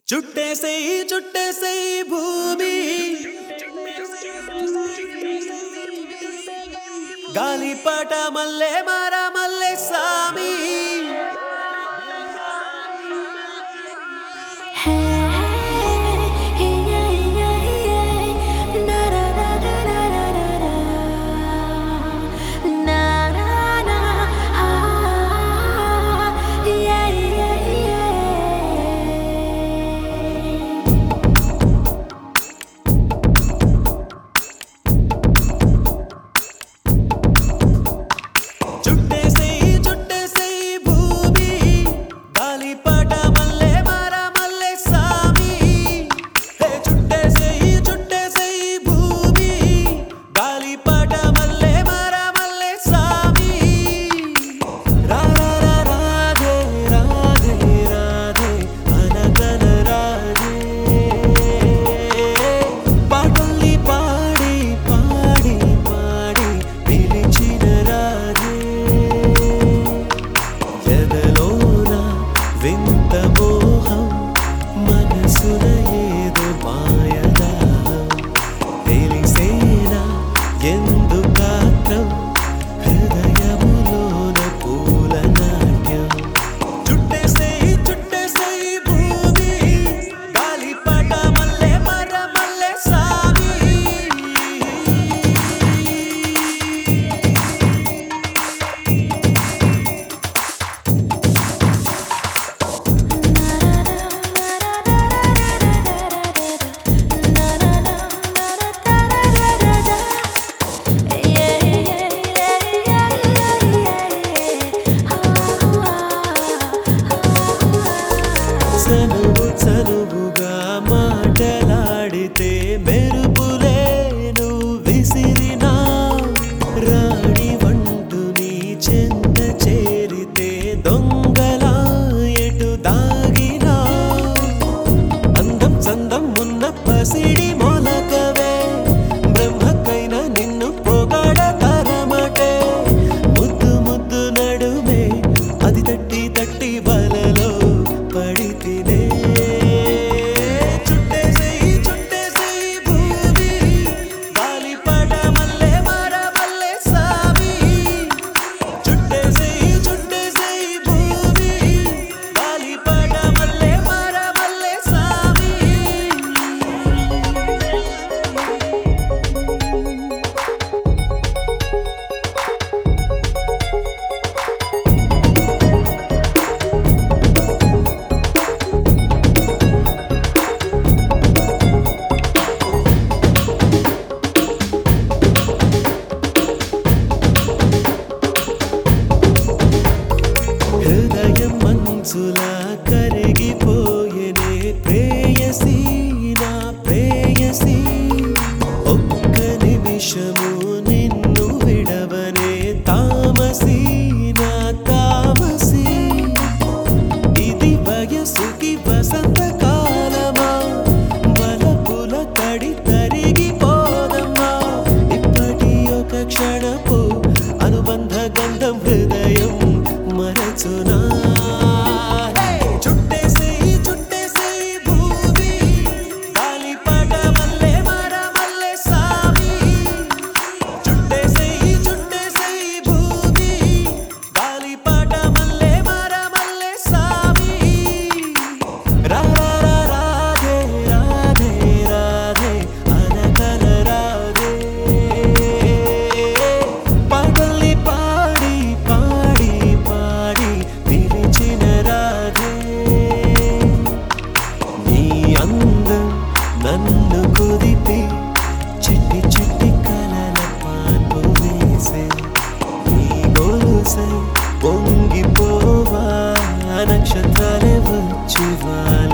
చుట్టేసేయి చుట్టేసేయి భూమి గాలిపట మల్లె మార మల్లె సామి చనువుగా మాటలాడితే మెరుపులే నువ్వు విసిరినా రాణి వంటు నీ చెంత చేరితే దొంగలా ఎటు దాగినా అందం చందం ఉన్న పసిడి మొలకవే బ్రహ్మకైనా నిన్ను పొగడ తరమటే ముద్దు ముద్దు నడుమే అది తట్టి తట్టి బలలో పడితినే హృదయం మంచులా కరిగిపోయేనే ప్రేయసి నా ప్రేయసి ఒక్క నిమిషము నిన్ను విడవనే తామసి నా తామసి ఇది వయసుకి వసంత కాలమా బలపుల కడి తరిగిపోదమ్మా ఇప్పటి ఒక క్షణపు అనుబంధ గంధం హృదయం మరచునా చుట్టేసేయి చుట్టేసేయి భూమి గాలిపట మల్లె మార మల్లె సామి చుట్టేసేయి చుట్టేసేయి భూమి గాలిపట మల్లె మార మల్లె సామి రా రా రా రాధే రాధే రాధే అనకల రాధే పాటల్ని పాడి పాడి పాడి పిలిచిన రాధే నీ అందం నన్ను కుదిపి చిట్టి చిట్టి కలల పాన్పు వేసే నీ గొలుసై పొంగిపోవా నక్షత్రాలే వచ్చి